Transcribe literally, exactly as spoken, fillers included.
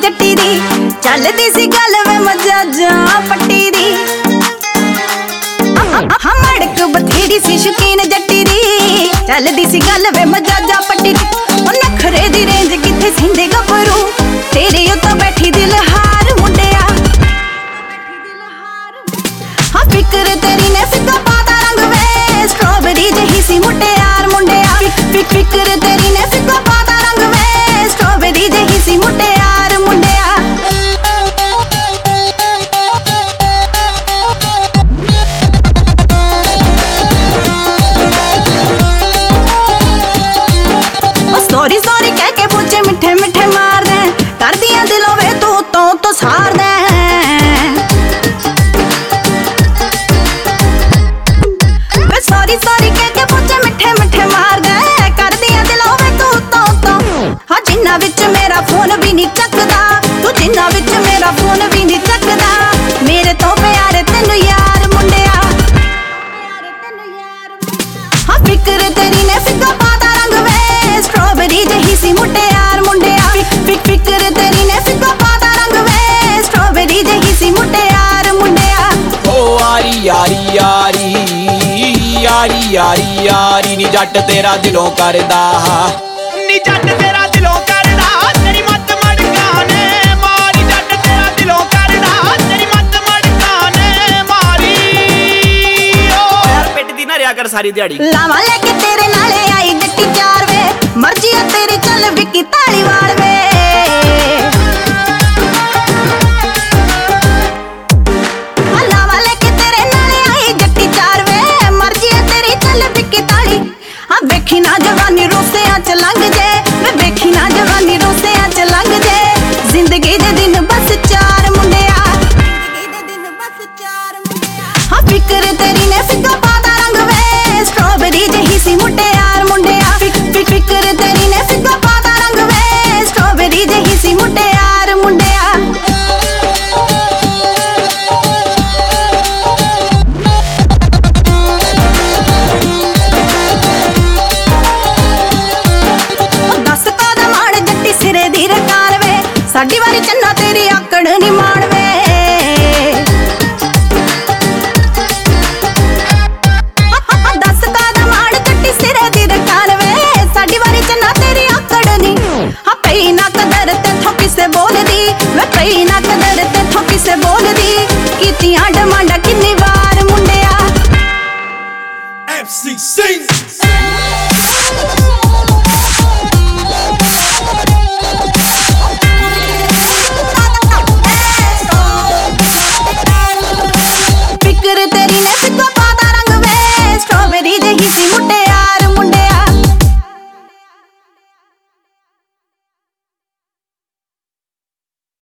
जट्टी दी चलदी सी गल वे मजाजा पट्टी दी हाँ मड़क बथेरी सी शौकीन जट्टी दी चलदी सी गल वे मजाजा पट्टी दी नखरे दी रेंज किथे सिंधे गभरू तेरे उत्तों बैठी दिल हार मुंडिया हाँ फिक्र तेरी ने फिक्का पाता रंग वे स्ट्रॉबेरी जही सी मुटियार मुंडिया फिक फिक्र तेरी ने फिक्का पाता रंग वे स्ट्रॉबेरी जही सी मुटियार मुंडिया सॉरी सॉरी कह के पूछे मिठे मिठे मार दे कर दिया दिलों वे तू तो तो सार दे सॉरी सॉरी कह के पूछे मिठे मिठे मार दे कर दिया दिलों वे तू तो तो हाँ जिन्ना विच मेरा फोन भी नहीं चकदा तू जिन्ना विच मेरा फोन भी नहीं चकदा मेरे तो प्यारे तेनू यार मुंडिया हाँ फिक्र तेरी ने फिक्का पाता रंग वे स्ट्रॉबेरी जही सी मुटियार मुंडिया फिक फिक्र तेरी ने फिक्का पाता रंग वे स्ट्रॉबेरी जही सी मुटियार मुंडिया ओ यारी यारी यारी यारी यारी यारी नी जट तेरा दिलों करदा नी जट तेरा दिलों करदा तेरी मत मड़काने मारी जट तेरा दिलों करदा तेरी मत मड़काने मारी ओ यार पेट दी ना रिया कर सारी दिहाड़ी लावा लेके तेरे नाले आई जट्टी चार वे मर्जी है तेरी चल विकी ताली वाल वे लावा लेके तेरे नाले आई जट्टी चार वे मर्जी है तेरी चल विकी ताली हाँ वेखी ना जवानी रोसे च लंघ जे वे वेखी ना जवानी रोसे च लंघ जे जिंदगी दे दिन बस चार मुंडिया हाँ फिक्र तेरी ने फिक्का पाता रंग वे स्ट्रॉबेरी जही सी मुटियार मुंडिया फिक फिक फिक्र तेरी ने फिक्का पाता रंग वे स्ट्रॉबेरी जही सी मुटियार मुंडिया दस कदम आड़ जट्टी सिरे दी रकार वे साडी वारी चन्ना तेरी आकड़ नी माण वे दस कदम आड़ जट्टी सिरे दी रकार वे साडी वारी चन्ना तेरी आकड़ नी हाँ पई ना कदर ते थोकी से बोल दी वे पई ना कदर ते थोकी से बोल दी कीतियां डिमांडा किन्नी वार मुंडिया एफ सी सिंह